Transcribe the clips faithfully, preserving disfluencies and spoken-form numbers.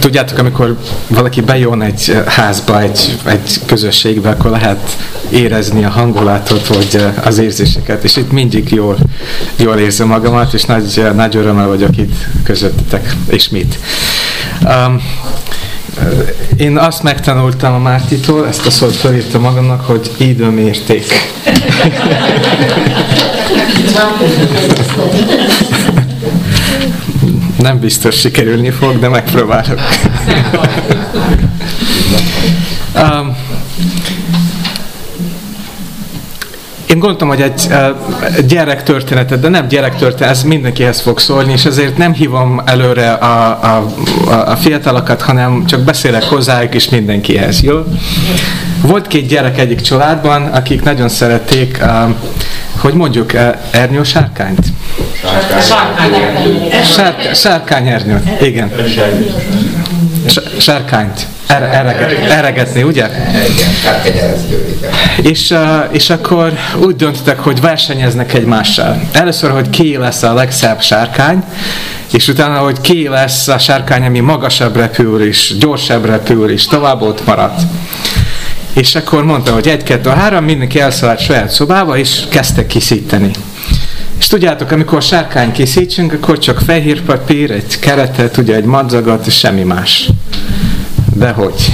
tudjátok, amikor valaki bejön egy házba, egy, egy közösségbe, akkor lehet érezni a hangulatot, vagy az érzéseket, és itt mindig jól, jól érzem magamat, és nagy, nagy örömmel vagyok itt közöttetek, és mit. Um, én azt megtanultam a Mártitól, ezt a szót felírtam magamnak, hogy időmérték. Nem biztos sikerülni fog, de megpróbálok. um, Én gondoltam, hogy egy uh, gyerektörténetet, de nem gyerektörténet, ez mindenkihez fog szólni, és ezért nem hívom előre a, a, a, a fiatalokat, hanem csak beszélek hozzájuk és mindenkihez, jó? Volt két gyerek egyik családban, akik nagyon szerették, uh, hogy mondjuk uh, ernyősárkányt? Sárkány. Sárkányernyőt, igen. Sárkányt. Eregetni, ugye? És, és akkor úgy döntöttek, hogy versenyeznek egymással. Először, hogy ki lesz a legszebb sárkány, és utána, hogy ki lesz a sárkány, ami magasabb repül, és gyorsabb repül, és tovább ott maradt. És akkor mondta, hogy egy, kettő, három, mindenki elszállt saját szobába, és kezdtek készíteni. És tudjátok, amikor sárkány készítsünk, akkor csak fehér papír, egy keretet, ugye egy madzagot, és semmi más. Dehogy.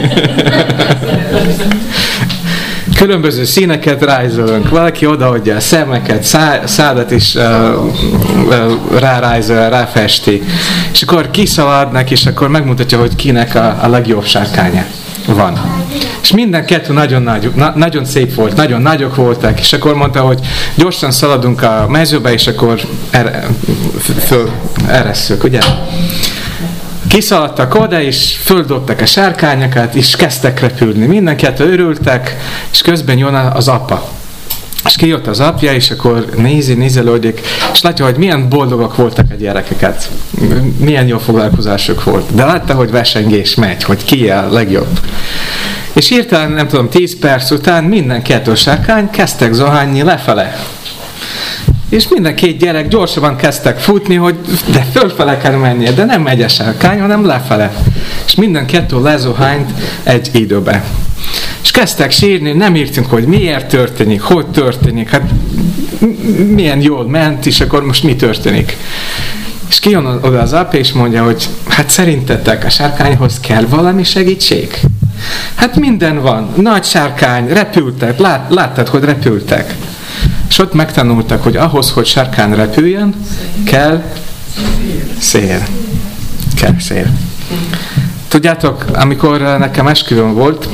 Különböző színeket rajzolunk, valaki odaadja a szemeket, szá, szádat is uh, uh, rárajzol, ráfesti, és akkor kiszaladnak, és akkor megmutatja, hogy kinek a, a legjobb sárkánya van. És minden kettő nagyon, nagy, na, nagyon szép volt, nagyon nagyok voltak, és akkor mondta, hogy gyorsan szaladunk a mezőbe, és akkor er, föl eresszük, ugye? Kiszaladtak oda, és földobtak a sárkányokat, és kezdtek repülni. Mindenkettő örültek, és közben jön az apa. És kijött az apja, és akkor nézi, nézelődik, és látja, hogy milyen boldogak voltak a gyerekeket. Milyen jó foglalkozásuk volt. De látta, hogy versengés megy, hogy ki a legjobb. És hirtelen, nem tudom, tíz perc után minden kettő sárkány kezdtek zuhanni lefele. És minden két gyerek gyorsabban kezdtek futni, hogy de fölfele kell mennie, de nem megy a sárkány, hanem lefele. És minden kettő lezuhányt egy időbe. És kezdtek sírni, nem értünk, hogy miért történik, hogy történik, hát milyen jól ment, és akkor most mi történik. És kijön oda az apa, és mondja, hogy hát szerintetek a sárkányhoz kell valami segítség? Hát minden van, nagy sárkány, repültek, lát, láttad, hogy repültek. És ott megtanultak, hogy ahhoz, hogy sárkány repüljön, kell szél. Kell szél. Tudjátok, amikor nekem esküvőm volt,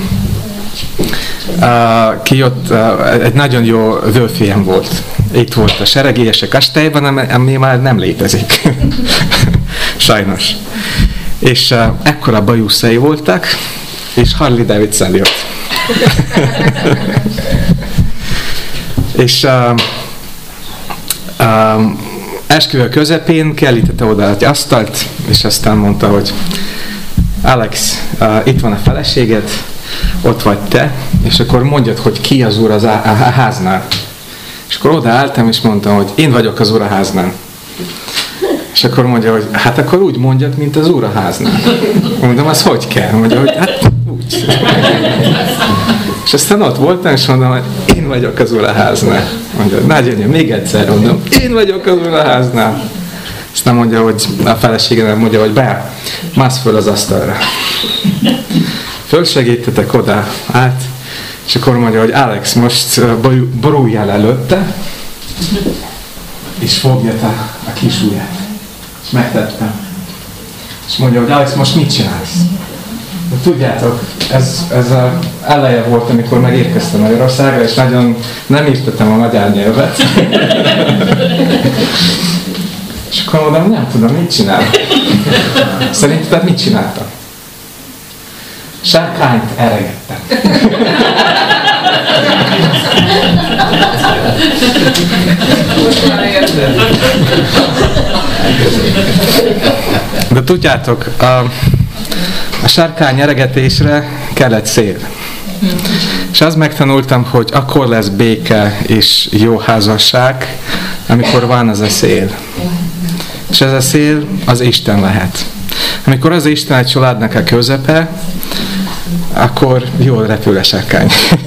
uh, kijött, uh, egy nagyon jó vőfiem volt. Itt volt a seregélyesek kastélyban, ami már nem létezik. Sajnos. És uh, ekkora bajuszai voltak, és Harley Davidson jött. És uh, uh, esküvő közepén kelítette oda egy asztalt, és aztán mondta, hogy Alex, uh, itt van a feleséged, ott vagy te, és akkor mondjad, hogy ki az úr az á- a háznál. És akkor odaálltam, és mondtam, hogy én vagyok az úr a háznál. És akkor mondja, hogy hát akkor úgy mondjad, mint az úr a háznál. Mondom, az hogy kell? Mondja, hogy hát úgy. És aztán ott voltam, és mondom, hogy én vagyok az uraháznál. Mondja, nagyanyja, még egyszer mondom, én vagyok az uraháznál. Aztán mondja, hogy a feleségem mondja, hogy be, mász föl az asztalra. Fölsegítetek oda, át, és akkor mondja, hogy Alex, most boruljál előtte, és fogja a, a kis ujját. És megtettem. És mondja, hogy Alex, most mit csinálsz? De tudjátok, ez, ez az eleje volt, amikor megérkeztem Magyarországra, és nagyon nem értettem a magyar nyelvet. És akkor mondom, nem tudom, mit csinál. Szerinted mit csináltam? Sárkányt eregettem. De tudjátok, a, a sárkány eregetésre kellett szél. És azt megtanultam, hogy akkor lesz béke és jó házasság, amikor van az a szél. És ez a szél az Isten lehet. Amikor az Isten egy családnak a közepe, akkor jól repül a sárkány.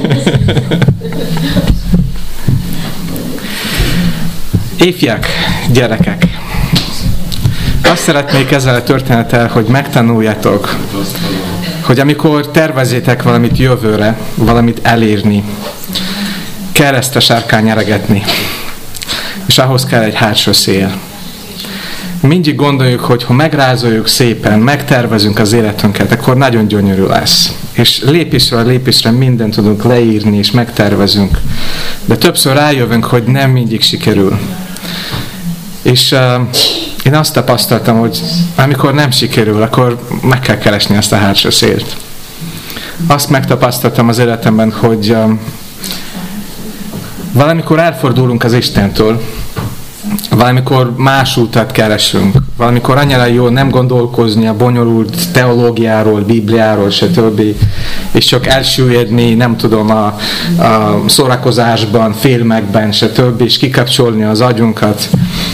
Ifjak, gyerekek! Azt szeretnék ezzel a történettel, hogy megtanuljátok, hogy amikor tervezitek valamit jövőre, valamit elérni, kell ezt a sárkány eregetni. És ahhoz kell egy hátsó szél. Mindig gondoljuk, hogy ha megrázoljuk szépen, megtervezünk az életünket, akkor nagyon gyönyörű lesz. És lépésről lépésre mindent tudunk leírni, és megtervezünk. De többször rájövünk, hogy nem mindig sikerül. És uh, én azt tapasztaltam, hogy amikor nem sikerül, akkor meg kell keresni ezt a hátsó szélt. Azt megtapasztaltam az életemben, hogy uh, valamikor elfordulunk az Istentől, valamikor más utat keresünk, valamikor annyira jó nem gondolkozni a bonyolult teológiáról, Bibliáról, stb. És csak elsüllyedni, nem tudom, a, a szórakozásban, filmekben, stb. És kikapcsolni az agyunkat.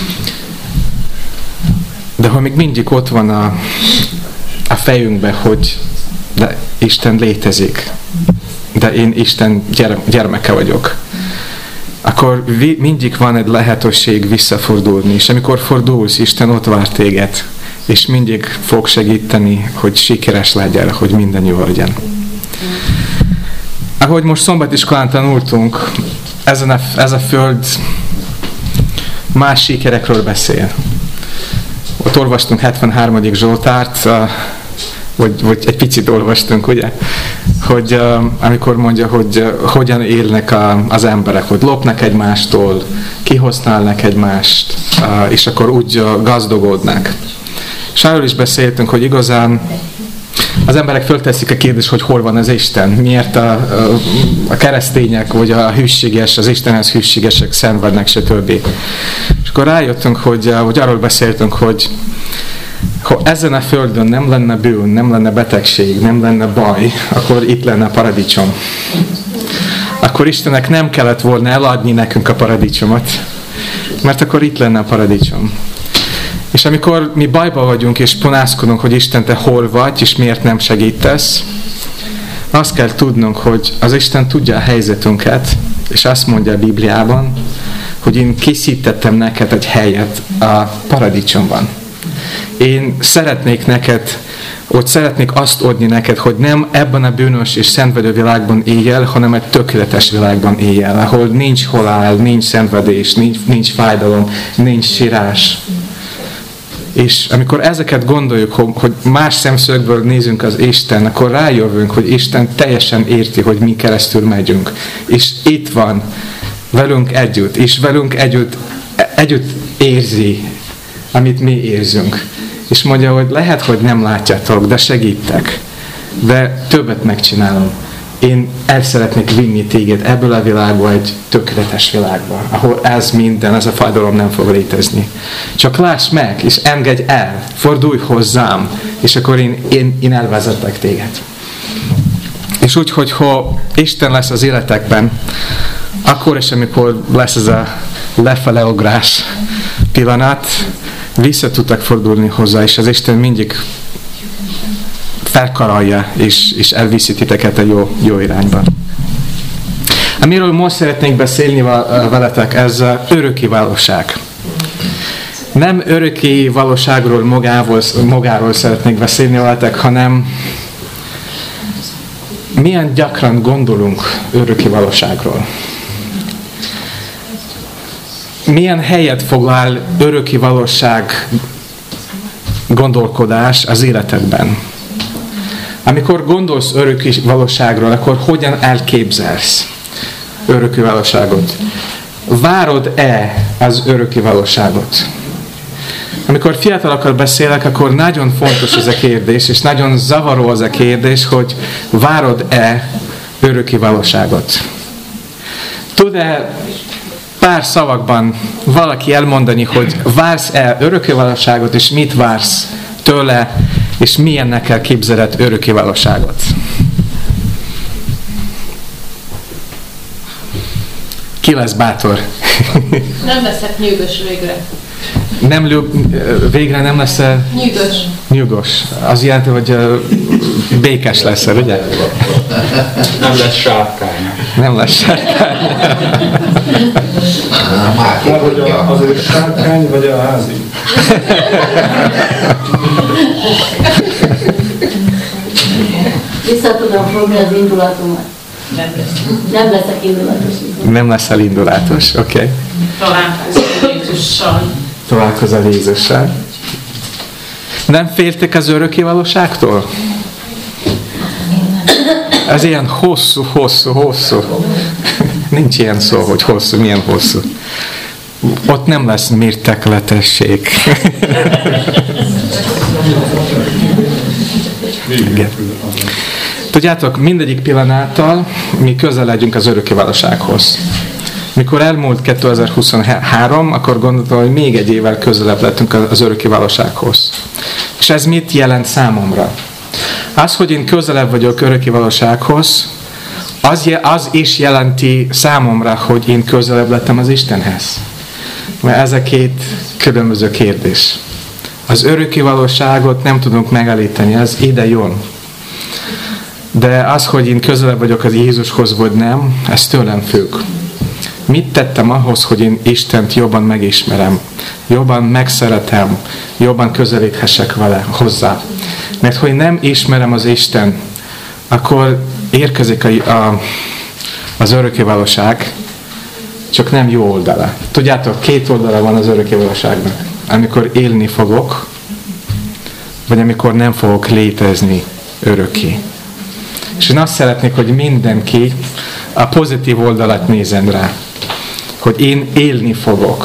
De ha még mindig ott van a, a fejünkben, hogy de Isten létezik, de én Isten gyermeke vagyok, akkor mindig van egy lehetőség visszafordulni, és amikor fordulsz, Isten ott vár téged, és mindig fog segíteni, hogy sikeres legyen, hogy minden jó legyen. Ahogy most szombatiskolán tanultunk, ezen a, ez a föld más sikerekről beszél. Ott olvastunk hetvenhármadik Zsoltárt, vagy, vagy egy picit olvastunk, ugye? Hogy uh, amikor mondja, hogy uh, hogyan élnek a, az emberek, hogy lopnak egymástól, kihasználnak egymást, uh, és akkor úgy uh, gazdagodnak. És arról is beszéltünk, hogy igazán az emberek fölteszik a kérdést, hogy hol van az Isten, miért a, a, a keresztények, vagy a hűséges, az Istenhez hűségesek szenvednek, stb. És akkor rájöttünk, hogy, uh, hogy arról beszéltünk, hogy ha ezen a földön nem lenne bűn, nem lenne betegség, nem lenne baj, akkor itt lenne a paradicsom. Akkor Istennek nem kellett volna eladni nekünk a paradicsomot, mert akkor itt lenne a paradicsom. És amikor mi bajba vagyunk és panaszkodunk, hogy Isten, te hol vagy, és miért nem segítesz, azt kell tudnunk, hogy az Isten tudja a helyzetünket, és azt mondja a Bibliában, hogy én készítettem neked egy helyet a paradicsomban. Én szeretnék neked, hogy szeretnék azt adni neked, hogy nem ebben a bűnös és szenvedő világban éljél, hanem egy tökéletes világban éljél, ahol nincs halál, nincs szenvedés, nincs, nincs fájdalom, nincs sírás. És amikor ezeket gondoljuk, hogy más szemszögből nézünk az Isten, akkor rájövünk, hogy Isten teljesen érti, hogy mi keresztül megyünk. És itt van velünk együtt, és velünk együtt, együtt érzi, amit mi érzünk. És mondja, hogy lehet, hogy nem látjátok, de segítek. De többet megcsinálom. Én el szeretnék vinni téged ebből a világba egy tökéletes világba, ahol ez minden, ez a fájdalom nem fog létezni. Csak láss meg, és engedj el, fordulj hozzám, és akkor én, én, én elvezetlek téged. És úgy, hogy ha Isten lesz az életekben, akkor is, amikor lesz ez a lefele-ugrás pillanat, vissza tudtak fordulni hozzá, és az Isten mindig felkarolja, és, és elviszi titeket a jó, jó irányba. Amiről most szeretnék beszélni veletek, ez öröki valóság. Nem öröki valóságról magáról, magáról szeretnék beszélni veletek, hanem milyen gyakran gondolunk öröki valóságról. Milyen helyet foglal öröki valóság gondolkodás az életedben? Amikor gondolsz öröki valóságról, akkor hogyan elképzelsz öröki valóságot? Várod-e az öröki valóságot? Amikor fiatalokkal beszélek, akkor nagyon fontos ez a kérdés, és nagyon zavaró az a kérdés, hogy várod-e öröki valóságot? Tud-e pár szavakban valaki elmondani, hogy vársz-e öröki valóságot, és mit vársz tőle, és milyennek kell képzeled öröki valóságot? Ki lesz bátor? Nem leszek nyűgös végre. Nem lő, végre nem lesz nyűgös. Nyugos. Az jelenti, hogy békés leszel, ugye? Nem lesz sárkány. Nem lesz sárkány. Vagy a, az a sárkány, vagy a házi? Vissza tudom fogni az indulatomat. Nem leszek indulatos. Nem leszel indulatos, oké. Okay. Találkozol Jézussal. Találkozol Jézussal. Nem féltek az örökké valóságtól? Ez ilyen hosszú, hosszú, hosszú. Nincs ilyen szó, hogy hosszú, milyen hosszú. Ott nem lesz mértekletesség. Igen. Tudjátok, mindegyik pillanattal mi közeledjünk az örökké valósághoz. Mikor elmúlt kétezer-huszonhárom, akkor gondoltam, hogy még egy évvel közelebb lettünk az örökké valósághoz. És ez mit jelent számomra? Az, hogy én közelebb vagyok örökké valósághoz, az, az is jelenti számomra, hogy én közelebb lettem az Istenhez. Mert ez a két különböző kérdés. Az örökké valóságot nem tudunk megállítani, ez ide jön. De az, hogy én közelebb vagyok az Jézushoz, vagy nem, ez tőlem függ. Mit tettem ahhoz, hogy én Istent jobban megismerem, jobban megszeretem, jobban közelíthessek vele hozzá. Mert hogy nem ismerem az Isten, akkor érkezik a, a, az örökké valóság, csak nem jó oldala. Tudjátok, két oldala van az örökké valóságnak. Amikor élni fogok, vagy amikor nem fogok létezni örökké. És én azt szeretnék, hogy mindenki a pozitív oldalat nézzen rá. Hogy én élni fogok.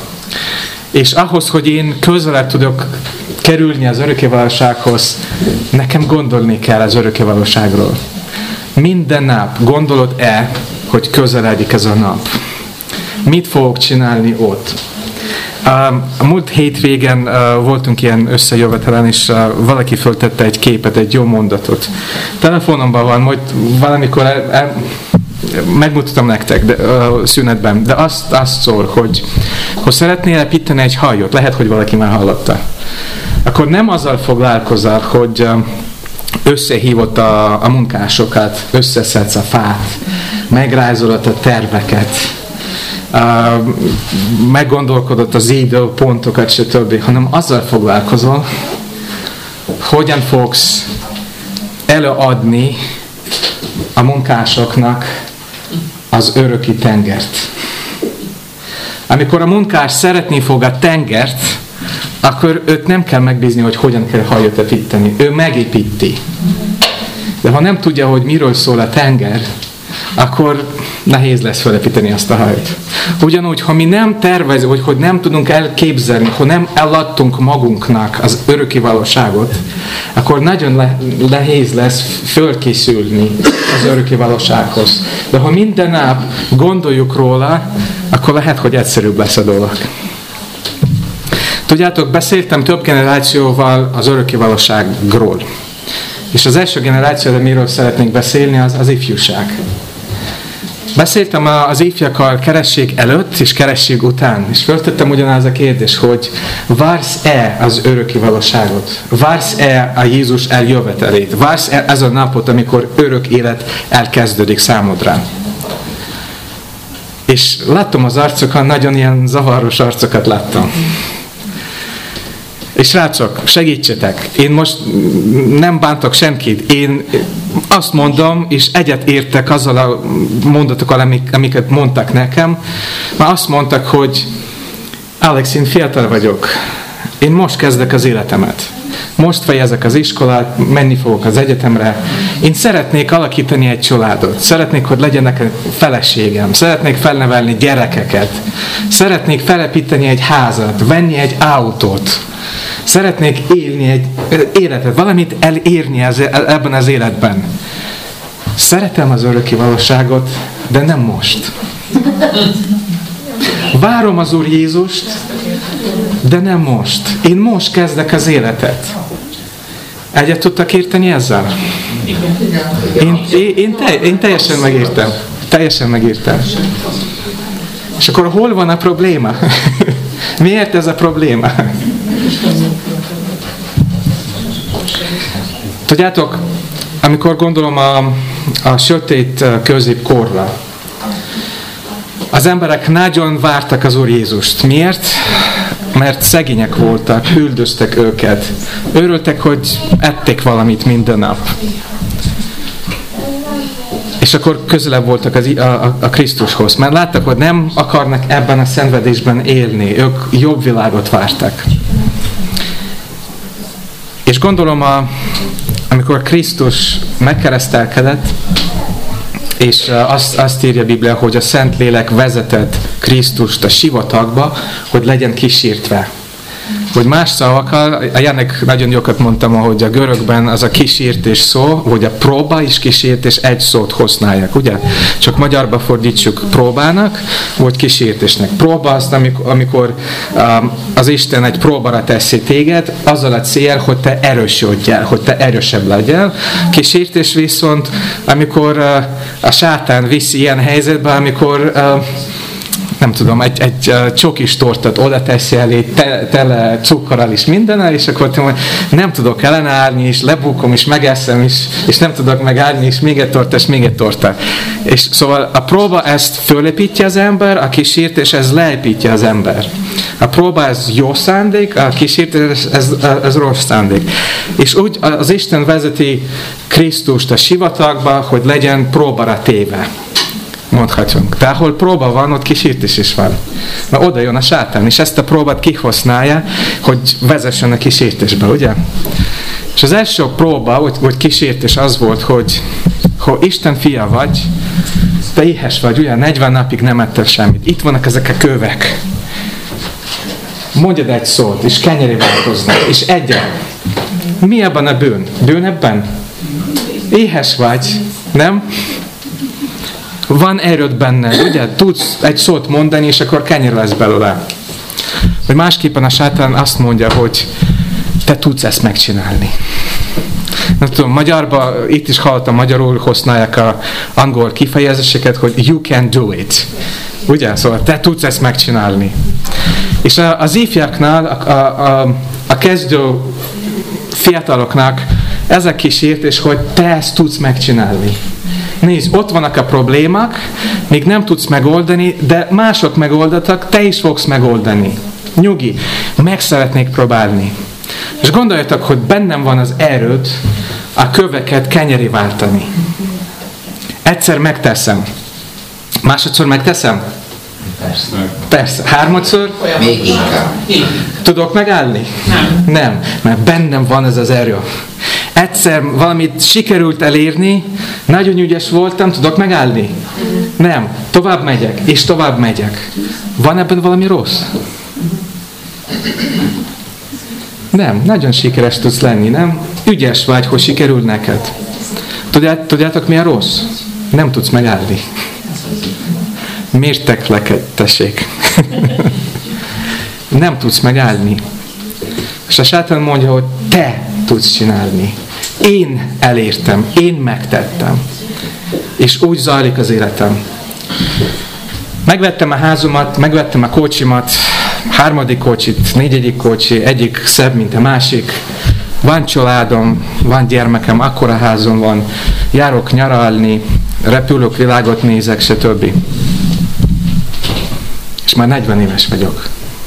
És ahhoz, hogy én közelebb tudok kerülni az örökké valósághoz, nekem gondolni kell az örökké valóságról. Minden nap gondolod-e, hogy közeledik ez a nap? Mit fogok csinálni ott? A múlt hétvégen voltunk ilyen összejövetelen, és valaki föltette egy képet, egy jó mondatot. Telefonomban van, majd valamikor el, el, megmutatom nektek de, uh, szünetben, de azt, azt szól, hogy ha szeretnél építeni egy hajót, lehet, hogy valaki már hallotta, akkor nem azzal foglalkozol, hogy uh, összehívott a, a munkásokat, összeszedsz a fát, megrajzolod a terveket, uh, meggondolkodott az időpontokat, stb., hanem azzal foglalkozol, hogyan fogsz előadni a munkásoknak az öröki tengert. Amikor a munkás szeretni fog a tengert, akkor őt nem kell megbízni, hogy hogyan kell hajót építeni. Ő megépíti. De ha nem tudja, hogy miről szól a tenger, akkor nehéz lesz felépíteni azt a hajót. Ugyanúgy, ha mi nem tervezünk, hogy, hogy nem tudunk elképzelni, ha nem eladtunk magunknak az öröki valóságot, akkor nagyon le, nehéz lesz fölkészülni az öröki valósághoz. De ha minden nap gondoljuk róla, akkor lehet, hogy egyszerűbb lesz a dolog. Tudjátok, beszéltem több generációval az öröki valóságról. És az első generáció, miről szeretnénk beszélni, az az ifjúság. Beszéltem az ifjakkal keresség előtt és keresség után, és föltettem ugyanaz a kérdés, hogy vársz-e az öröki valóságot? Vársz-e a Jézus eljövetelét? Vársz-e ez a napot, amikor örök élet elkezdődik számodra? És láttam az arcokon, nagyon ilyen zavaros arcokat láttam. És srácok, segítsetek! Én most nem bántok senkit. Én azt mondom, és egyet értek azzal a mondatokkal, amik, amiket mondtak nekem. Már azt mondtak, hogy Alex, én fiatal vagyok. Én most kezdek az életemet. Most fejezek az iskolát, menni fogok az egyetemre. Én szeretnék alakítani egy családot. Szeretnék, hogy legyenek feleségem. Szeretnék felnevelni gyerekeket. Szeretnék felépíteni egy házat, venni egy autót. Szeretnék élni egy életet, valamit elérni ebben az életben. Szeretem az öröki valóságot, de nem most. Várom az Úr Jézust, de nem most. Én most kezdek az életet. Egyet tudtak érteni ezzel? Én, én, te, én teljesen megértem. Teljesen megértem. És akkor hol van a probléma? Miért ez a probléma? Tudjátok, amikor gondolom a, a sötét középkorra, az emberek nagyon vártak az Úr Jézust. Miért? Mert szegények voltak, üldöztek őket. Örültek, hogy ették valamit minden nap. És akkor közelebb voltak az, a, a, a Krisztushoz. Mert láttak, hogy nem akarnak ebben a szenvedésben élni. Ők jobb világot vártak. És gondolom, a, amikor Krisztus megkeresztelkedett, és azt, azt írja a Biblia, hogy a Szentlélek vezetett Krisztust a sivatagba, hogy legyen kísértve. Hogy más szavakkal, a Jánek nagyon jókat mondtam, hogy a görögben az a kísértés szó, hogy a próba és kísértés egy szót használják, ugye? Csak magyarba fordítsuk próbának, vagy kísértésnek. Próba az, amikor, amikor um, az Isten egy próbára teszi téged, azzal a cél, hogy te erősödjél, hogy te erősebb legyél. Kísértés viszont, amikor uh, a sátán viszi ilyen helyzetbe, amikor uh, nem tudom, egy, egy uh, csokis tortát oda teszi elé, te, tele cukorral is mindennel, és akkor te nem tudok ellenállni, és lebukom, és megeszem, és, és nem tudok megállni, és még egy torta, és még egy torta. És szóval a próba ezt fölépítja az ember, a kísértés ez leépítja az ember. A próba ez jó szándék, a kísértés ez, ez rossz szándék. És úgy az Isten vezeti Krisztust a sivatagba, hogy legyen próbára téve. Mondhatjunk. De ahol próba van, ott kísértés is van. Mert oda jön a sátán, és ezt a próbát kihasználja, hogy vezessen a kísértésbe, ugye? És az első próba, vagy, vagy kísértés az volt, hogy ha Isten fia vagy, te éhes vagy, ugye? negyven napig nem ettél semmit. Itt vannak ezek a kövek. Mondjad egy szót, és kenyeré változnak, és egyen. Mi ebben a bűn? Bűn ebben? Éhes vagy, nem? Van erőd benned, ugye? Tudsz egy szót mondani, és akkor kenyér lesz belőle. Vagy másképpen a sátán azt mondja, hogy te tudsz ezt megcsinálni. Nem tudom, magyarban, itt is hallottam, magyarul használják az angol kifejezéseket, hogy you can do it. Ugye? Szóval te tudsz ezt megcsinálni. És az ifjaknál, a, a, a, a kezdő fiataloknak ez a kísértés, hogy te ezt tudsz megcsinálni. Nézd, ott vannak a problémák, még nem tudsz megoldani, de mások megoldottak, te is fogsz megoldani. Nyugi, meg szeretnék próbálni. És gondoljatok, hogy bennem van az erőd a köveket kenyeré váltani. Egyszer megteszem. Másodszor megteszem? Persze. Persze. Hármadszor? Még inkább. Tudok megállni? Nem. Nem, mert bennem van ez az erő. Egyszer valamit sikerült elérni, nagyon ügyes voltam, tudok megállni? Nem. Tovább megyek, és tovább megyek. Van ebben valami rossz? Nem. Nagyon sikeres tudsz lenni, nem? Ügyes vagy, hogy sikerül neked. Tudját, tudjátok, mi a rossz? Nem tudsz megállni. Mértek leket, tessék. Nem tudsz megállni. És a sátán mondja, hogy te tudsz csinálni. Én elértem, én megtettem. És úgy zajlik az életem. Megvettem a házamat, megvettem a kocsimat, harmadik kocsit, négyedik kocsi, egyik szebb, mint a másik. Van családom, van gyermekem, akkora házom van, járok nyaralni, repülök, világot nézek, stb. És már negyven éves vagyok.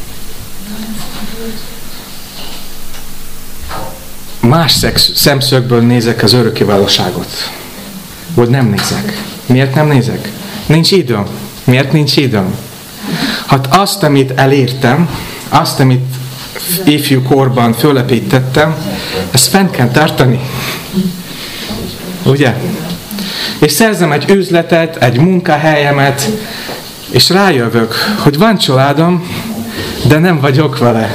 Más szemszögből nézek az örökkévalóságot. Vagy nem nézek. Miért nem nézek? Nincs időm. Miért nincs időm? Hát azt, amit elértem, azt, amit ifjú korban fölépítettem, ezt fent kell tartani. Ugye? És szerzem egy üzletet, egy munkahelyemet, és rájövök, hogy van családom, de nem vagyok vele.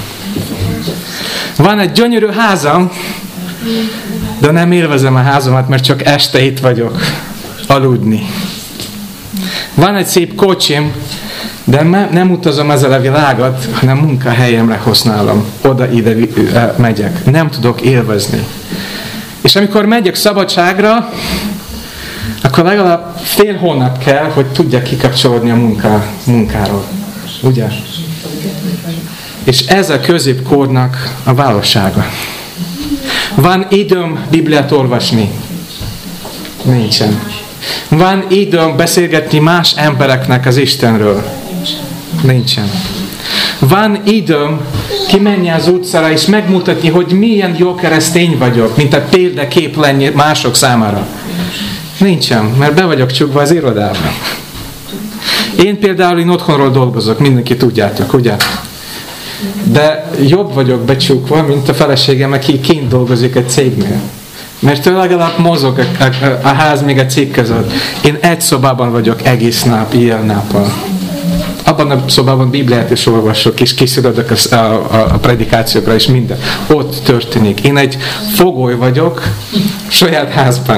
Van egy gyönyörű házam, de nem élvezem a házamat, mert csak este itt vagyok aludni. Van egy szép kocsim, de nem utazom ezzel a világot, hanem munkahelyemre használom. Oda-ide megyek. Nem tudok élvezni. És amikor megyek szabadságra, akkor legalább fél hónap kell, hogy tudjak kikapcsolódni a munká, munkáról. Ugye? És ez a középkornak a valósága. Van időm Bibliát olvasni? Nincsen. Van időm beszélgetni más embereknek az Istenről? Nincsen. Van időm kimenni az utcára és megmutatni, hogy milyen jó keresztény vagyok, mint a példakép lenni mások számára? Nincsen, mert be vagyok csukva az irodában. Én például én otthonról dolgozok, mindenki tudjátok, ugye? De jobb vagyok becsukva, mint a feleségem, aki kint dolgozik egy cégnél. Mert ő legalább mozog a, a, a ház még a cég között. Én egy szobában vagyok egész nap, ilyen-nappal. Abban a szobában Bibliát is olvasok, és készülök a, a, a predikációkra, és minden. Ott történik. Én egy fogoly vagyok saját házban.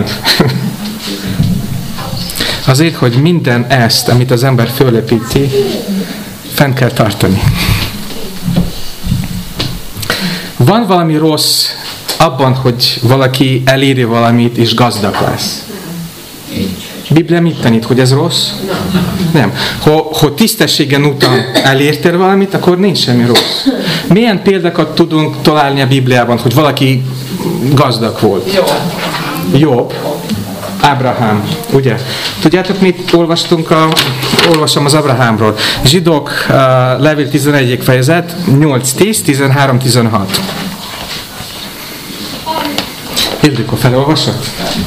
Azért, hogy minden ezt, amit az ember fölépíti, fenn kell tartani. Van valami rossz abban, hogy valaki eléri valamit, és gazdag lesz. Biblia mit tanít, hogy ez rossz? Nem. Ha, ha tisztességen után elértél valamit, akkor nincs semmi rossz. Milyen példákat tudunk találni a Bibliában, hogy valaki gazdag volt? Jobb. Jobb. Ábrahám, ugye? Tudjátok, mit olvastunk? A, olvasom az Ábrahámról. Zsidók uh, levél tizenegyedik fejezet, nyolc tíz, tizenhárom tizenhat. Ildikó, felolvasod?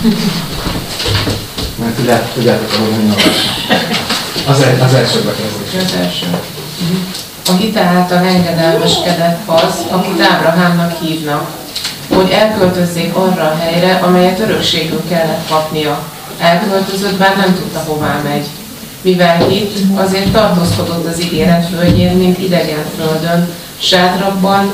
Mert tudjátok, tudjátok, hogy az, el, az első bekezdés. Az első. A hite által engedelmeskedett az, akit Ábrahámnak hívnak, hogy elköltözzék arra a helyre, amelyet örökségül kellett kapnia. Elköltözött, bár nem tudta, hová megy. Mivel hitt, azért tartózkodott az ígéret földjén, mint idegen földön, sátrakban,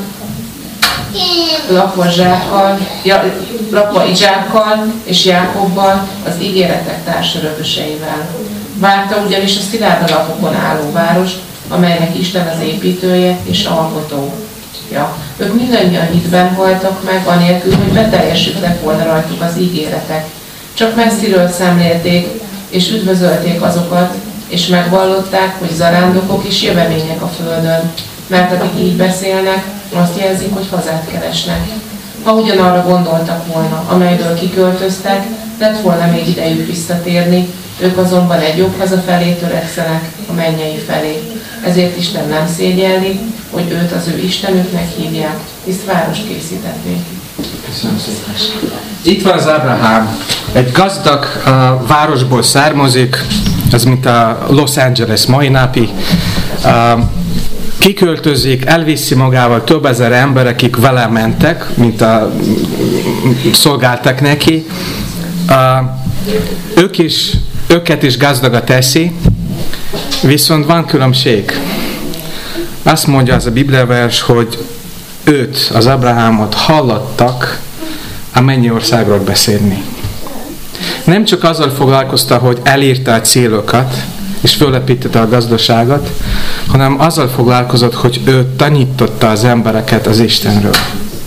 lakva zsákkal, lakva Izsákkal és Jákobbal, az ígéretek társörököseivel. Várta ugyanis a szilárd alapokon álló várost, amelynek Isten az építője és alkotó. Ja. Ők mindannyian hitben haltak meg, anélkül, hogy beteljesültek volna rajtuk az ígéretek. Csak messziről szemlélték, és üdvözölték azokat, és megvallották, hogy zarándokok és jövevények a földön, mert akik így beszélnek, azt jelzik, hogy hazát keresnek. Ha ugyanarra gondoltak volna, amelyből kiköltöztek, lett volna még idejük visszatérni, ők azonban egy jobb haza felé törekszenek, a mennyei felé. Ezért Isten nem szégyelli, hogy őt az ő Istenüknek hívják, hisz várost készítették. Köszönöm szépen. Itt van az Ábrahám. Egy gazdag uh, városból származik, ez mint a Los Angeles mai napi. Uh, kiköltözik, elviszi magával több ezer ember, akik vele mentek, mint a, szolgáltak neki. Uh, ők is, őket is gazdaga teszi, viszont van különbség. Azt mondja az a Bibliavers, hogy őt, az Ábrahámot hallottak a mennyországról beszélni. Nem csak azzal foglalkozta, hogy elírta a célokat, és fölépítette a gazdaságot, hanem azzal foglalkozott, hogy ő tanította az embereket az Istenről.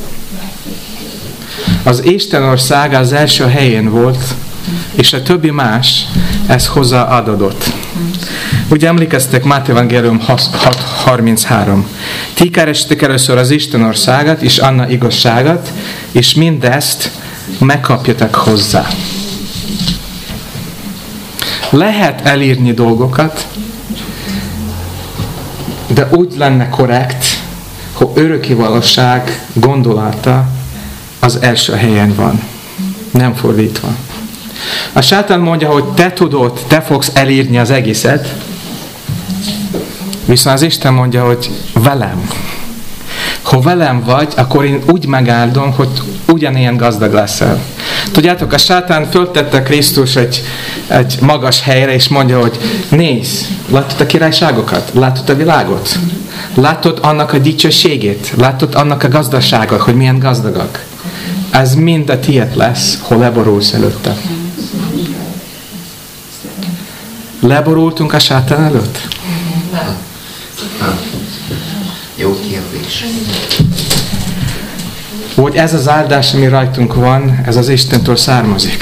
Az Isten országa az első helyén volt, és a többi más ezt hozzáadott. Ugye emlékeztek Máté Evangélium hat harminchárom. Ti kerestek először az Isten országát és annak igazságát, és mindezt megkapjatok hozzá. Lehet elírni dolgokat, de úgy lenne korrekt, hogy öröki valóság gondolata az első helyen van. Nem fordítva. A sátán mondja, hogy te tudod, te fogsz elírni az egészet, viszont az Isten mondja, hogy velem. Ha velem vagy, akkor én úgy megáldom, hogy ugyanilyen gazdag leszel. Tudjátok, a sátán föltette Krisztus egy, egy magas helyre, és mondja, hogy nézd, látod a királyságokat? Látod a világot? Látod annak a dicsőségét? Látod annak a gazdaságot, hogy milyen gazdagak? Ez mind a tiéd lesz, ha leborulsz előtte. Leborultunk a sátán előtt? Nem. Jó kérdés. Hogy ez az áldás, ami rajtunk van, ez az Istentől származik.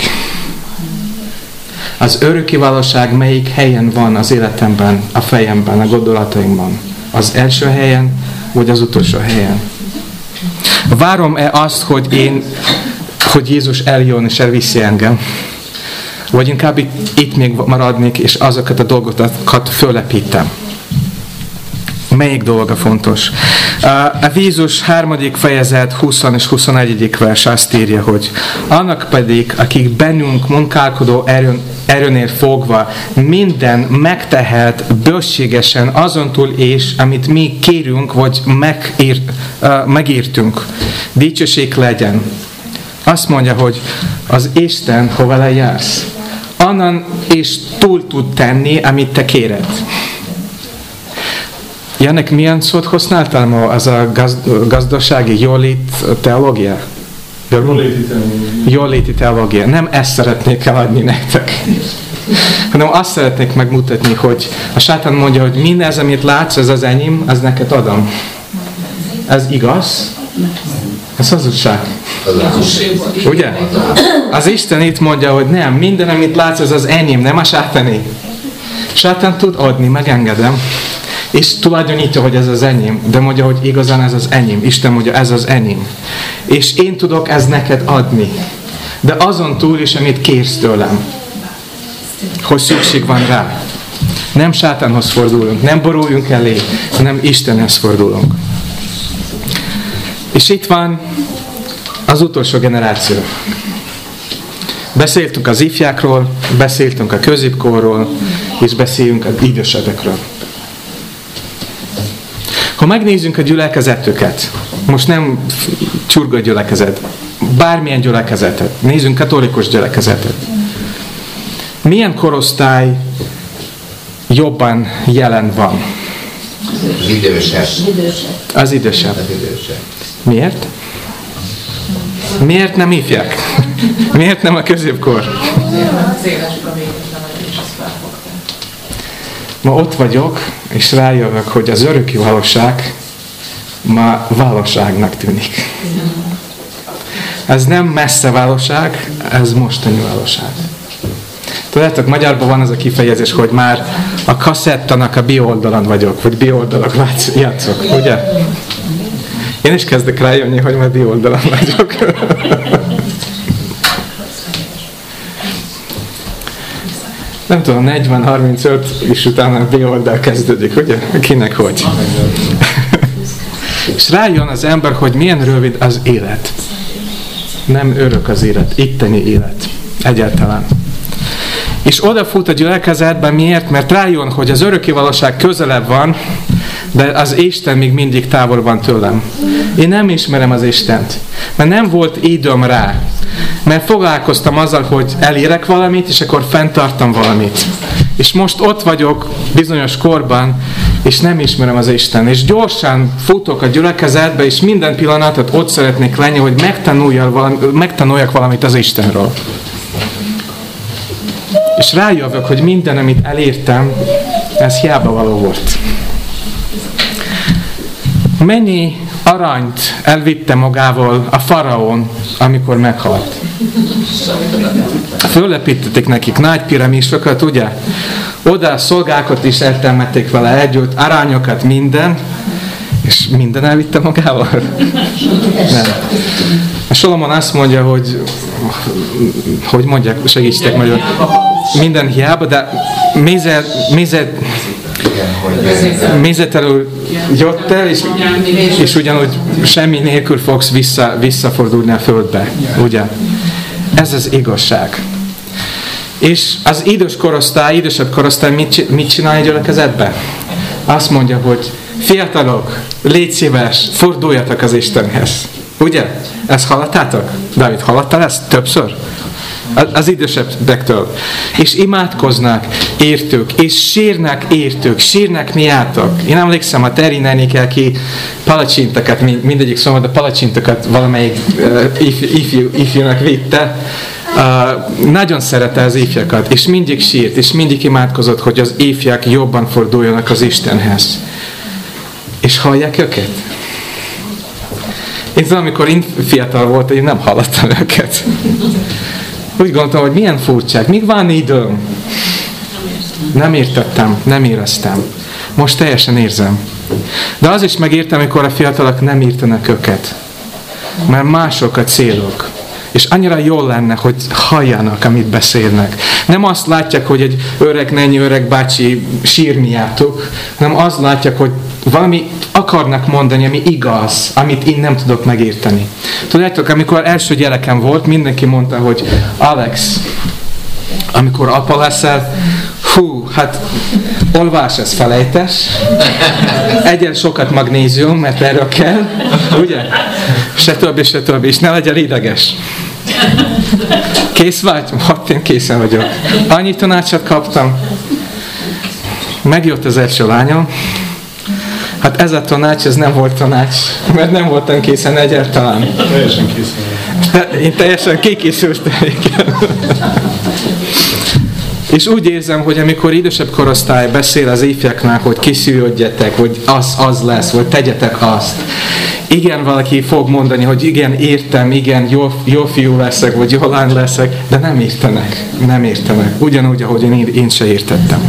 Az öröki valóság melyik helyen van az életemben, a fejemben, a gondolataimban? Az első helyen, vagy az utolsó helyen? Várom-e azt, hogy én, hogy Jézus eljön és elviszi engem? Vagy inkább itt még maradnék, és azokat a dolgokat fölepítem? Melyik dolga fontos? Efézus harmadik fejezet húsz és huszonegyedik vers azt írja, hogy annak pedig, akik bennünk munkálkodó erőn, erőnél fogva minden megtehet bőségesen azon túl és, amit mi kérünk, vagy megír, uh, megírtunk. Dicsőség legyen. Azt mondja, hogy az Isten, ha vele jársz, annan és túl tud tenni, amit te kéred. Jánek, milyen szót használtál ma? Az a gaz, gazdasági jólét teológia? Jóléti teológia. Jóléti teológia. Nem ezt szeretnék eladni nektek, hanem azt szeretnék megmutatni, hogy a sátán mondja, hogy mindez, amit látsz, ez az enyém, az neked adom. Ez igaz? Ez hazugság. Ugye? Az Isten itt mondja, hogy nem, minden, amit látsz, ez az enyém, nem a sátáné. Sátán tud adni, megengedem. És tulajdonítja, hogy ez az enyém, de mondja, hogy igazán ez az enyém. Isten mondja, ez az enyém. És én tudok ezt neked adni. De azon túl is, amit kérsz tőlem, hogy szükség van rá. Nem sátánhoz fordulunk, nem boruljunk elé, hanem Istenhez fordulunk. És itt van az utolsó generáció. Beszéltünk az ifjákról, beszéltünk a középkorról, és beszéljünk az idősebbekről. Ha megnézzünk a gyülekezetüket, most nem csurga gyülekezet, bármilyen gyülekezetet, nézzünk katolikus gyülekezetet. Milyen korosztály jobban jelen van? Az idősebb. Az idősebb. Az idősebb. Miért? Miért nem ifják? Miért nem a középkor? Ma ott vagyok, és rájövök, hogy az öröki valóság ma valóságnak tűnik. Ez nem messze valóság, ez mostani valóság. Tudjátok, magyarban van az a kifejezés, hogy már a kaszettanak a B oldalon vagyok, vagy B oldalak játszok, ugye? Én is kezdek rájönni, hogy már B oldalon vagyok. Nem tudom, negyven harmincöt, és utána B oldal kezdődik, ugye? Kinek hogy? És rájön az ember, hogy milyen rövid az élet. Nem örök az élet, itteni élet. Egyáltalán. És odafut a gyülekezetben, miért? Mert rájön, hogy az öröki valóság közelebb van, de az Isten még mindig távol van tőlem. Én nem ismerem az Istent, mert nem volt időm rá. Mert foglalkoztam azzal, hogy elérek valamit, és akkor fenntartam valamit. És most ott vagyok bizonyos korban, és nem ismerem az Isten. És gyorsan futok a gyülekezetbe, és minden pillanatot ott szeretnék lenni, hogy megtanuljak valamit, megtanuljak valamit az Istenről. És rájövök, hogy minden, amit elértem, ez hiába való volt. Mennyi aranyt elvitte magával a faraón, amikor meghalt? Föllepítették nekik nagy piramisokat, ugye? Oda a szolgákat is eltemették vele együtt, arányokat, minden, és minden elvitte magával? Nem. A Solomon azt mondja, hogy hogy mondják, segítsetek magyarul, minden hiába, de mézet, mézet, mézet elől jött el, és, és ugyanúgy semmi nélkül fogsz vissza, visszafordulni a földbe, ugye? Ez az igazság. És az idős korosztály, idősebb korosztály mit, mit csinál egy gyülekezetben? Azt mondja, hogy fiatalok, légy szíves, forduljatok az Istenhez. Ugye? Ezt hallottátok? Dávid, hallottál ezt többször? Az idősebbektől. És imádkoznak értük, és sírnak értük, sírnak miattok. Én emlékszem a Teri nenik, aki palacsintokat, mindegyik szóval a palacsintokat valamelyik uh, ifjú, ifjú, ifjúnak vitte. Uh, nagyon szerette az ifjakat, és mindig sírt, és mindig imádkozott, hogy az ifjak jobban forduljanak az Istenhez. És hallják őket? Én tudom, amikor én fiatal volt, én nem hallottam őket. Úgy gondoltam, hogy milyen furcsák, még van időm. Nem értettem, nem éreztem. Most teljesen érzem. De az is megértem, amikor a fiatalok nem írtanak őket. Mert mások a célok. És annyira jól lenne, hogy halljanak, amit beszélnek. Nem azt látják, hogy egy öreg nennyi, öreg bácsi sírni jártok, hanem azt látják, hogy valami akarnak mondani, ami igaz, amit én nem tudok megérteni. Tudjátok, amikor első gyerekem volt, mindenki mondta, hogy Alex, amikor apa leszel, hú, hát olvás, ez felejtes, egyel sokat magnézium, mert erről kell, ugye? Se többi, se többi, és ne legyen ideges. Kész vagy? Hát én készen vagyok. Annyi tanácsot kaptam. Megjött az első lányom. Hát ez a tanács, ez nem volt tanács, mert nem voltam készen egyáltalán. Teljesen készen. Én teljesen kikészültem. És úgy érzem, hogy amikor idősebb korosztály beszél az ifjaknak, hogy készülődjetek, hogy az, az lesz, vagy tegyetek azt. Igen, valaki fog mondani, hogy igen, értem, igen, jó, jó fiú leszek, vagy jó lány leszek, de nem értenek, nem értenek. Ugyanúgy, ahogy én, én se értettem.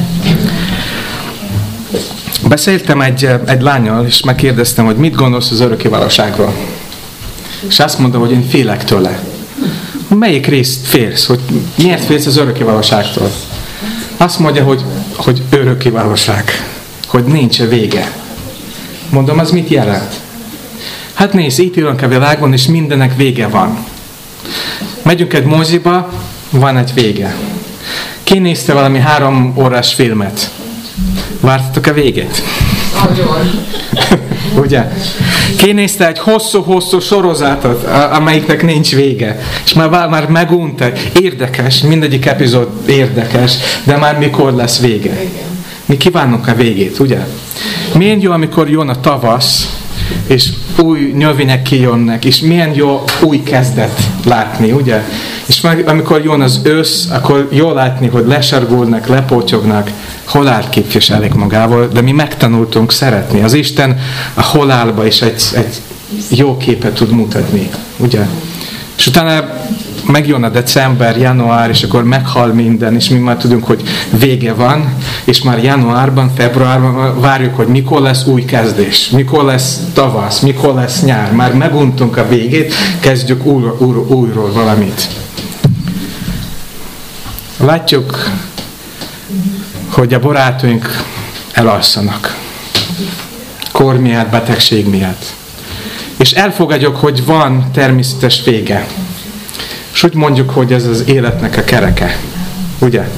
Beszéltem egy, egy lányal, és megkérdeztem, hogy mit gondolsz az örökkévalóságról. És azt mondta, hogy én félek tőle. Melyik részt félsz? Hogy miért félsz az örökkévalóságtól? Azt mondja, hogy, hogy örökkévalóság, hogy nincs vége. Mondom, az mit jelent? Hát nézd, itt élünk a világban, és mindennek vége van. Megyünk egy moziba, van egy vége. Ki nézte valami három órás filmet? Vártatok a végét? Nagyon. Ugye? Ki nézte egy hosszú-hosszú sorozatot, amelyiknek nincs vége. És már, már megunta, érdekes, mindegyik epizód érdekes, de már mikor lesz vége? Mi kívánunk a végét, ugye? Milyen jó, amikor jön a tavasz, és új növények kijönnek, és milyen jó új kezdet látni, ugye? És meg, amikor jön az ősz, akkor jó látni, hogy lesargulnak, lepótyognak, halált képviselik magával, de mi megtanultunk szeretni. Az Isten a halálba is egy, egy jó képet tud mutatni, ugye? És utána megjön a december, január, és akkor meghal minden, és mi már tudunk, hogy vége van, és már januárban, februárban várjuk, hogy mikor lesz új kezdés, mikor lesz tavasz, mikor lesz nyár. Már meguntunk a végét, kezdjük újra, újra, újról valamit. Látjuk, hogy a barátaink elalszanak. Kor miatt, betegség miatt. És elfogadjuk, hogy van természetes vége. És úgy mondjuk, hogy ez az életnek a kereke. Ugye?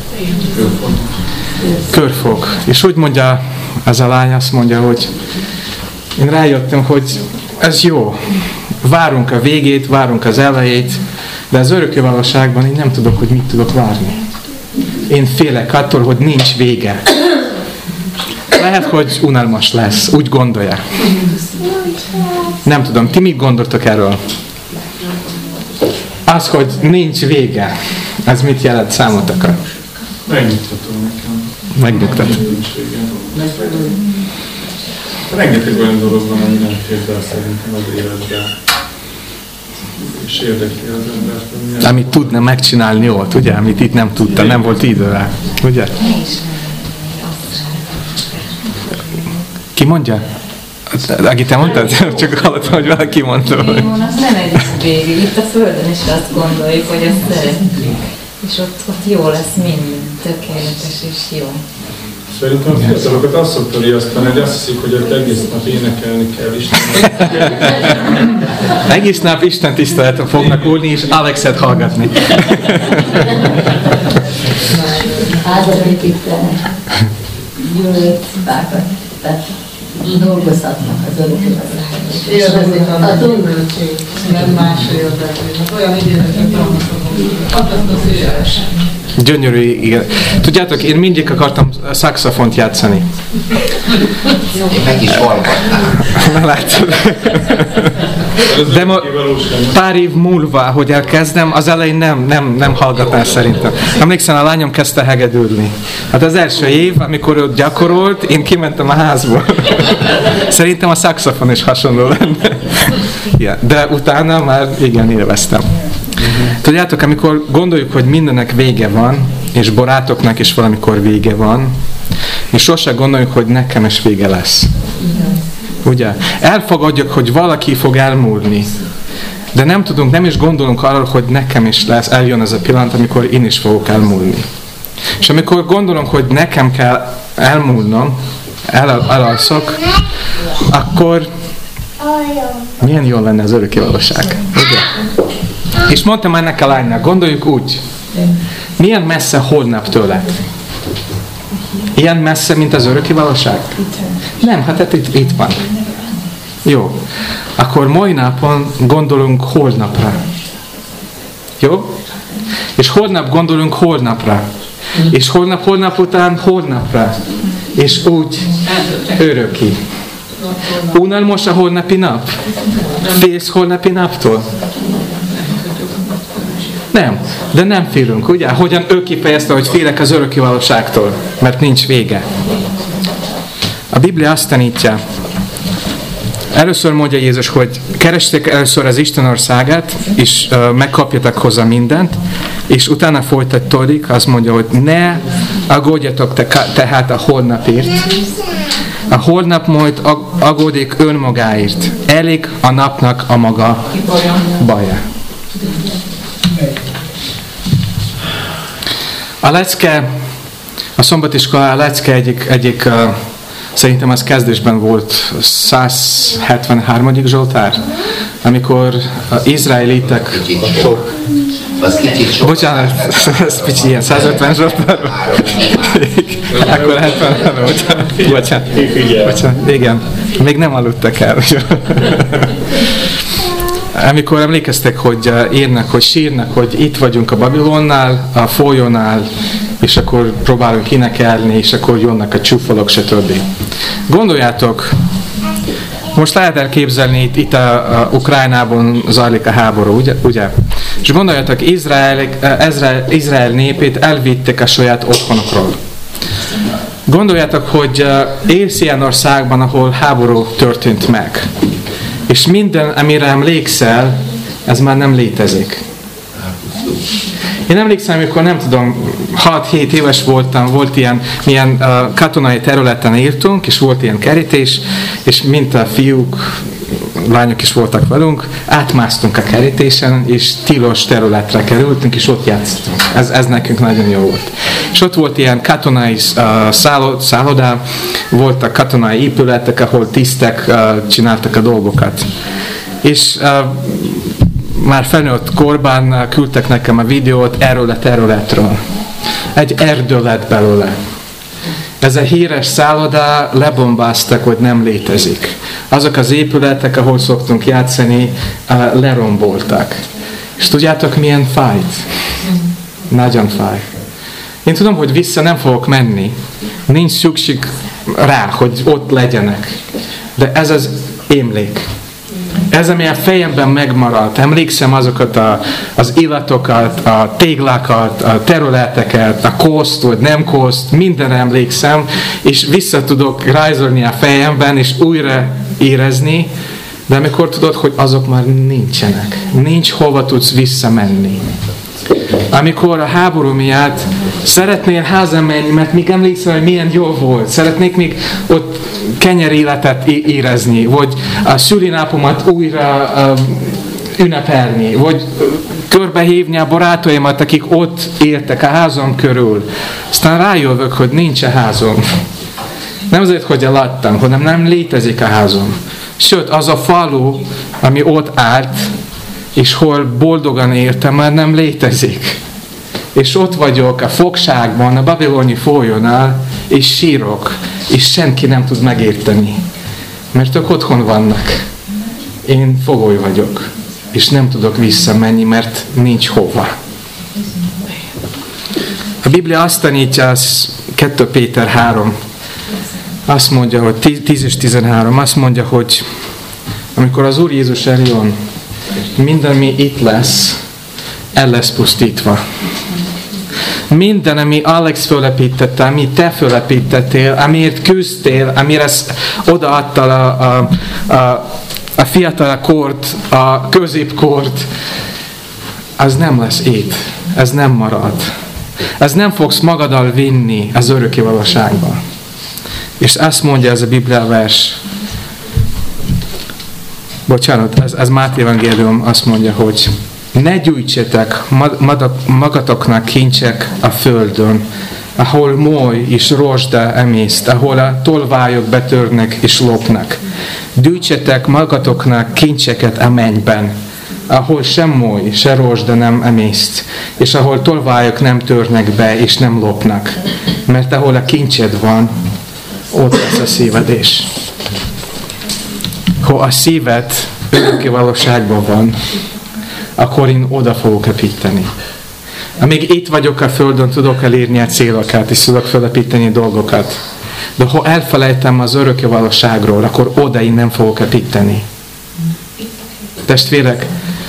Körfog. És úgy mondja az a lány, azt mondja, hogy én rájöttem, hogy ez jó. Várunk a végét, várunk az elejét, de az örökkévalóságban én nem tudok, hogy mit tudok várni. Én félek attól, hogy nincs vége. Lehet, hogy unalmas lesz, úgy gondolja. Nem tudom, ti mit gondoltok erről? Az, hogy nincs vége, az mit jelent számotokra? Megnyugtató nekem. Megnyugtató. Nincs vége. Rengeteg olyan dolog van, ami nem fér be szerintem az életben. És érdekli az embert. Amit tudna megcsinálni ott, ugye? Amit itt nem tudta, nem volt idő rá. Ugye? Ki mondja? Aki te mondtad? Csak hallottam, hogy valaki mondta. Démon, az nem egy végig. Itt a Földön is azt gondoljuk, hogy azt szeretjük. És ott, ott jó lesz minden. Tökéletes és jó. Szerintem a fiatalokat azt szokta riasztani, hogy azt hiszik, hogy ott egész nap énekelni kell Istennek. Egész nap Isten tiszteletre fognak úrni, és Alexet hallgatni. Házat építenek. Gyűlölt bákat. Tehát dolgozhatnak az örökkévalóságban. Élvezik a gyümölcsét, nem másra érdekli. Olyan idézetek vannak, hogy széles. Gyönyörű, igen. Tudjátok, én mindig akartam szaxofont játszani. Én meg is hallgatnám. Na látszod. De ma pár év múlva, hogy elkezdem, az elején nem, nem, nem hallgatnál szerintem. Emlékszem, a lányom kezdte hegedülni. Hát az első év, amikor ő gyakorolt, én kimentem a házból. Szerintem a szaxofon is hasonló lenne. Ja, de utána már igen, élveztem. Tudjátok, amikor gondoljuk, hogy mindennek vége van, és barátoknak is valamikor vége van, és sosem gondoljuk, hogy nekem is vége lesz. Ugye? Elfogadjuk, hogy valaki fog elmúlni. De nem tudunk, nem is gondolunk arra, hogy nekem is lesz, eljön ez a pillanat, amikor én is fogok elmúlni. És amikor gondolom, hogy nekem kell elmúlnom, el, elalszok, akkor milyen jól lenne az örökké valóság. Ugye? És mondtam ennek a lánynak, gondoljuk úgy, milyen messze holnap tőle? Ilyen messze, mint az örökké valóság? Nem, hát itt, itt van. Jó. Akkor mai napon gondolunk holnapra. Jó? És holnap gondolunk holnapra. És holnap, holnap után holnapra. És úgy örökké. Unalmas a holnapi nap? Félsz holnapi naptól? Nem, de nem félünk, ugye? Hogyan ő kifejezte, hogy félek az örökké valóságtól, mert nincs vége. A Biblia azt tanítja, először mondja Jézus, hogy keressétek először az Isten országát, és uh, megkapjatok hozzá mindent, és utána folytatódik, azt mondja, hogy ne aggódjatok te, tehát a holnapért. A holnap majd aggódik önmagáért. Elég a napnak a maga baja. A lecke, a szombatiskola, a lecke egyik, egyik uh, szerintem az kezdésben volt száz hetvenhárom. Zsoltár, amikor az izraelitek... Az kicsit sok. Bocsánat, ez kicsi ilyen, száz ötven Zsoltár. Akkor hetvenhárom, bocsánat. Bocsánat, igen, még nem aludtak el. Amikor emlékeztek, hogy írnak, hogy sírnak, hogy itt vagyunk a Babilonnál, a folyónál, és akkor próbálunk énekelni, és akkor jönnek a csúfolok, stb. Gondoljátok, most lehet elképzelni, itt, itt a, a Ukrajnában zajlik a háború, ugye? ugye? És gondoljátok, Izrael, Izrael, Izrael népét elvitték a saját otthonokról. Gondoljátok, hogy élsz ilyen országban, ahol háború történt meg. És minden, amire emlékszel, ez már nem létezik. Én emlékszem, amikor nem tudom, hat-hét éves voltam, volt ilyen, milyen uh, katonai területen éltünk, és volt ilyen kerítés, és mint a fiúk, lányok is voltak velünk, átmásztunk a kerítésen, és tilos területre kerültünk, és ott játszottunk. Ez, ez nekünk nagyon jó volt. És ott volt ilyen katonai uh, szállodá, voltak katonai épületek, ahol tisztek uh, csináltak a dolgokat. És uh, már felnőtt korban küldtek nekem a videót erről a területről. Egy erdő lett belőle. Ez a híres szálloda lebombáztak, hogy nem létezik. Azok az épületek, ahol szoktunk játszani, leromboltak. És tudjátok, milyen fájt? Nagyon fáj. Én tudom, hogy vissza nem fogok menni. Nincs szükség rá, hogy ott legyenek. De ez az emlék. Ez, ami a fejemben megmaradt. Emlékszem azokat a, az illatokat, a téglákat, a területeket, a koszt, vagy nem koszt, mindenre emlékszem, és vissza tudok rajzolni a fejemben, és újra érezni, de amikor tudod, hogy azok már nincsenek. Nincs hova tudsz visszamenni. Amikor a háború miatt szeretnél hazamenni, mert még emlékszem, hogy milyen jó volt. Szeretnék még ott kenyér életet érezni, vagy a szülinapomat újra uh, ünnepelni, vagy körbehívni a barátaimat, akik ott éltek a házam körül. Aztán rájövök, hogy nincs a házom. Nem azért, hogy eladtam, hanem nem létezik a házom. Sőt, az a falu, ami ott állt, és hol boldogan éltem, már nem létezik. És ott vagyok a fogságban, a babiloni folyónál, és sírok, és senki nem tud megérteni. Mert ők otthon vannak. Én fogoly vagyok, és nem tudok visszamenni, mert nincs hova. A Biblia azt tanítja, az kettő Péter három, azt mondja, hogy tíz és tizenhárom, azt mondja, hogy amikor az Úr Jézus eljön, minden, ami itt lesz, el lesz pusztítva. Minden, ami Alex fölepítette, ami te fölepítettél, amiért küzdtél, amire odaadtál a, a, a, a fiatal kort, a középkort, az nem lesz itt. Ez nem marad. Ez nem fogsz magaddal vinni az örökké valóságba. És azt mondja ez a Biblia vers, bocsánat, ez, ez Máté evangélium azt mondja, hogy ne gyűjtsetek magatoknak kincsek a földön, ahol moly és rozsda emészt, ahol a tolvajok betörnek és lopnak. Gyűjtsetek magatoknak kincseket a mennyben, ahol sem moly, se rozsda nem emészt, és ahol tolvajok nem törnek be és nem lopnak. Mert ahol a kincsed van, ott lesz a szíved is. Ha a szíved örökké valóságban van, akkor én oda fogok epíteni. Amíg itt vagyok a földön, tudok elérni a célokat, és tudok felépíteni dolgokat. De ha elfelejtem az örökké valóságról, akkor oda én nem fogok epíteni. Testvérek,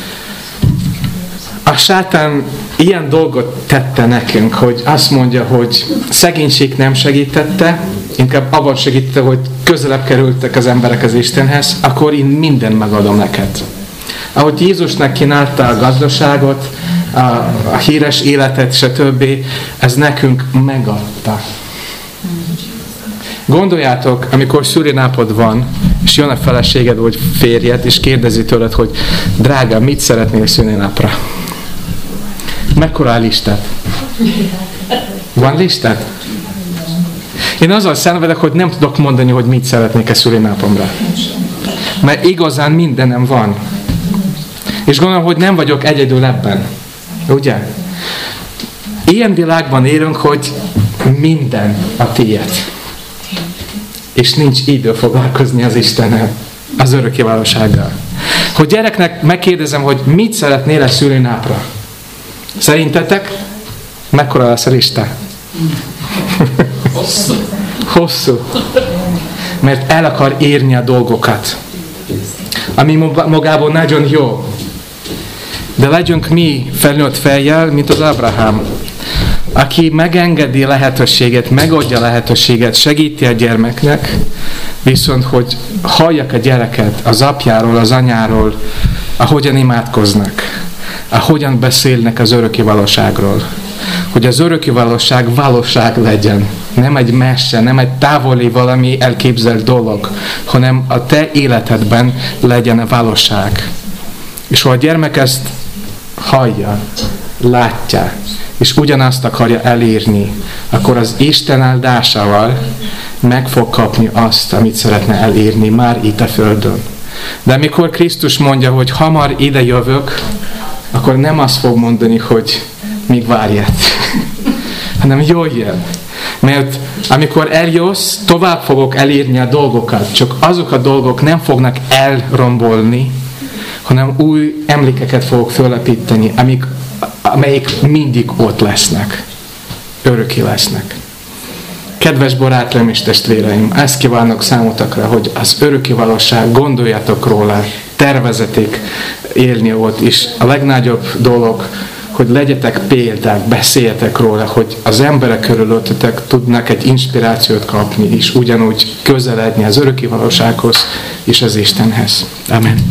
a sátán ilyen dolgot tette nekünk, hogy azt mondja, hogy szegénység nem segítette, inkább abban segítette, hogy közelebb kerültek az emberek az Istenhez, akkor én mindent megadom neked. Ahogy Jézusnak kínálta a gazdaságot, a, a híres életet, stb., ez nekünk megadta. Gondoljátok, amikor szülinapod van, és jön a feleséged vagy férjed, és kérdezi tőled, hogy drága, mit szeretnél szülinapra? Mekkora a listát? Van listát? Én azzal szenvedek, hogy nem tudok mondani, hogy mit szeretnék a szülinapomra. Mert igazán mindenem van. És gondolom, hogy nem vagyok egyedül ebben. Ugye? Ilyen világban élünk, hogy minden a tiéd. És nincs idő foglalkozni az Istennel, az örökké valósággal. Hogy gyereknek megkérdezem, hogy mit szeretnél a szülinapra? Szerintetek mekkora lesz a lista? Hosszú. Hosszú. Mert el akar érni a dolgokat. Ami magában nagyon jó. De legyünk mi felnőtt fejjel, mint az Abrahám, aki megengedi lehetőséget, megadja lehetőséget, segíti a gyermeknek, viszont hogy halljak a gyereket az apjáról, az anyáról, ahogyan imádkoznak, ahogyan beszélnek az örökké valóságról. Hogy az örökké valóság valóság legyen. Nem egy mese, nem egy távoli valami elképzelt dolog, hanem a te életedben legyen a valóság. És ha a gyermek ezt hallja, látja, és ugyanazt akarja elérni, akkor az Isten áldásával meg fog kapni azt, amit szeretne elérni már itt a földön. De amikor Krisztus mondja, hogy hamar ide jövök, akkor nem azt fog mondani, hogy még várját, hanem jöjjön. Mert amikor eljössz, tovább fogok elérni a dolgokat, csak azok a dolgok nem fognak elrombolni, hanem új emlékeket fogok fölépíteni, amik, amelyik mindig ott lesznek, örökké lesznek. Kedves barátaim és testvéreim, ezt kívánok számotokra, hogy az örökké valóság, gondoljatok róla, tervezeték élni ott is. A legnagyobb dolog, hogy legyetek példák, beszéljetek róla, hogy az emberek körülöttetek tudnak egy inspirációt kapni, és ugyanúgy közeledni az örökké valósághoz és az Istenhez. Amen.